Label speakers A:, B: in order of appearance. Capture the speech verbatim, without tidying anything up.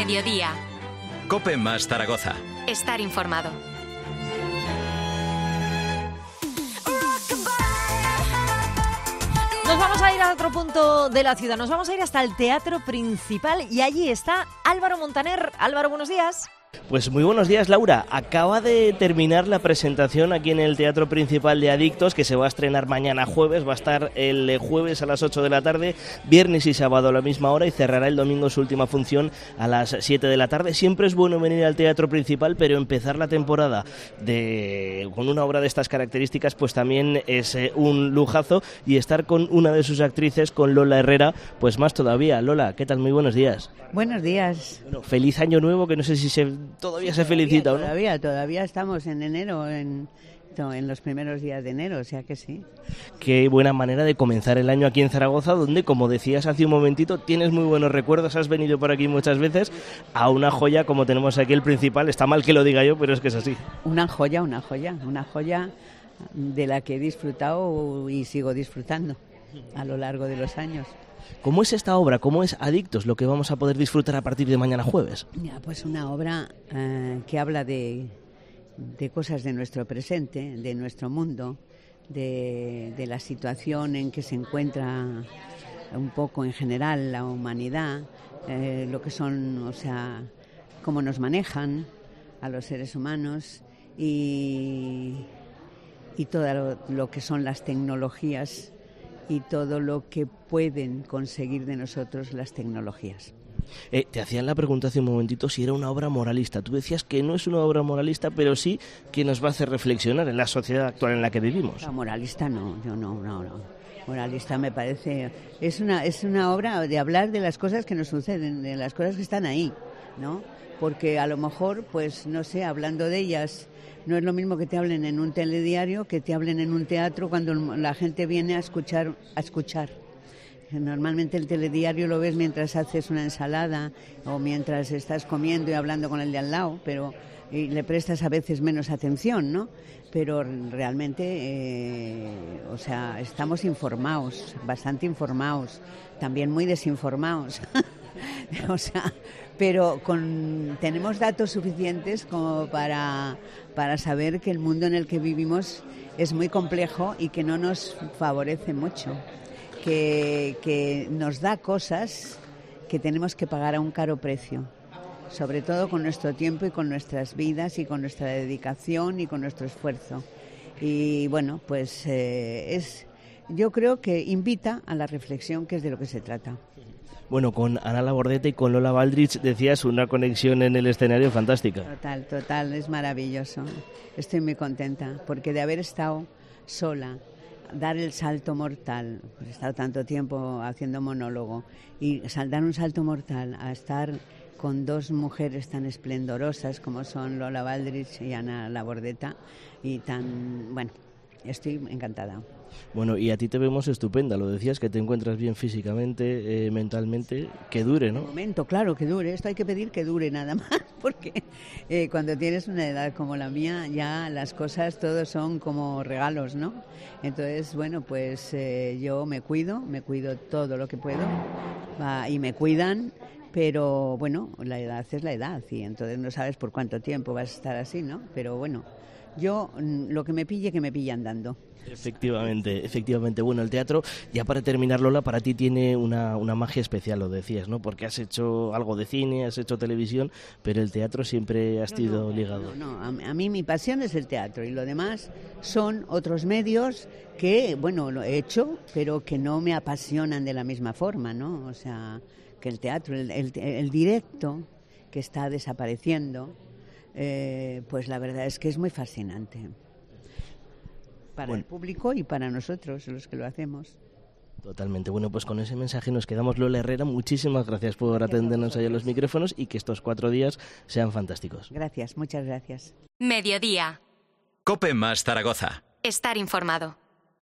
A: Mediodía.
B: COPE más Zaragoza.
A: Estar informado.
C: Nos vamos a ir a otro punto de la ciudad. Nos vamos a ir hasta el Teatro Principal y allí está Álvaro Montaner. Álvaro, buenos días.
D: Pues muy buenos días, Laura. Acaba de terminar la presentación aquí en el Teatro Principal de Adictos, que se va a estrenar mañana jueves. Va a estar el jueves a las ocho de la tarde, viernes y sábado a la misma hora, y cerrará el domingo su última función a las siete de la tarde. Siempre es bueno venir al Teatro Principal, pero empezar la temporada de con una obra de estas características pues también es eh, un lujazo, y estar con una de sus actrices, con Lola Herrera, pues más todavía. Lola, ¿qué tal? Muy buenos días.
E: Buenos días.
D: Bueno, feliz año nuevo, que no sé si se, todavía se felicita, ¿no?
E: Todavía, todavía estamos en enero, en, en los primeros días de enero, o sea que sí.
D: Qué buena manera de comenzar el año aquí en Zaragoza, donde, como decías hace un momentito, tienes muy buenos recuerdos, has venido por aquí muchas veces, a una joya como tenemos aquí el Principal. Está mal que lo diga yo, pero es que es así.
E: Una joya, una joya, una joya de la que he disfrutado y sigo disfrutando a lo largo de los años.
D: ¿Cómo es esta obra? ¿Cómo es Adictos, lo que vamos a poder disfrutar a partir de mañana jueves?
E: Ya, pues una obra eh, que habla de, de cosas de nuestro presente, de nuestro mundo, de, de la situación en que se encuentra un poco en general la humanidad, eh, lo que son, o sea, cómo nos manejan a los seres humanos y, y todo lo, lo que son las tecnologías y todo lo que pueden conseguir de nosotros las tecnologías.
D: Eh, te hacían la pregunta hace un momentito si era una obra moralista. Tú decías que no es una obra moralista, pero sí que nos va a hacer reflexionar en la sociedad actual en la que vivimos.
E: No, moralista no, yo no, no, no. Moralista me parece... Es una, es una obra de hablar de las cosas que nos suceden, de las cosas que están ahí, ¿no? Porque a lo mejor, pues, no sé, hablando de ellas... No es lo mismo que te hablen en un telediario que te hablen en un teatro cuando la gente viene a escuchar. A escuchar. Normalmente el telediario lo ves mientras haces una ensalada o mientras estás comiendo y hablando con el de al lado, pero y le prestas a veces menos atención, ¿no? Pero realmente, eh, o sea, estamos informados, bastante informados, también muy desinformados. O sea, pero con, tenemos datos suficientes como para, para saber que el mundo en el que vivimos es muy complejo y que no nos favorece mucho, que, que nos da cosas que tenemos que pagar a un caro precio, sobre todo con nuestro tiempo y con nuestras vidas y con nuestra dedicación y con nuestro esfuerzo. Y bueno, pues eh, es, yo creo que invita a la reflexión, que es de lo que se trata.
D: Bueno, con Ana Labordeta y con Lola Baldrich decías una conexión en el escenario fantástica.
E: Total, total, es maravilloso. Estoy muy contenta porque de haber estado sola, dar el salto mortal, pues he estado tanto tiempo haciendo monólogo, y dar un salto mortal a estar con dos mujeres tan esplendorosas como son Lola Baldrich y Ana Labordeta, y tan, bueno, estoy encantada.
D: Bueno, y a ti te vemos estupenda, lo decías, que te encuentras bien físicamente, eh, mentalmente, que dure, ¿no?
E: Un momento, claro, que dure, esto hay que pedir que dure nada más, porque eh, cuando tienes una edad como la mía, ya las cosas todos son como regalos, ¿no? Entonces, bueno, pues eh, yo me cuido, me cuido todo lo que puedo, va, y me cuidan, pero bueno, la edad es la edad, y entonces no sabes por cuánto tiempo vas a estar así, ¿no? Pero bueno, yo lo que me pille, que me pille andando.
D: Efectivamente, efectivamente. Bueno, el teatro, ya para terminar, Lola, para ti tiene una, una magia especial, lo decías, ¿no? Porque has hecho algo de cine, has hecho televisión, pero el teatro siempre ha sido
E: no, no,
D: ligado.
E: No, no, a mí mi pasión es el teatro y lo demás son otros medios que, bueno, lo he hecho, pero que no me apasionan de la misma forma, ¿no? O sea, que el teatro, el, el, el directo, que está desapareciendo, eh, pues la verdad es que es muy fascinante. Para bueno. el público y para nosotros, los que lo hacemos.
D: Totalmente. Bueno, pues con ese mensaje nos quedamos. Lola Herrera, muchísimas gracias por gracias atendernos allá a los micrófonos y que estos cuatro días sean fantásticos.
E: Gracias, muchas gracias.
A: Mediodía.
B: COPE más Zaragoza.
A: Estar informado.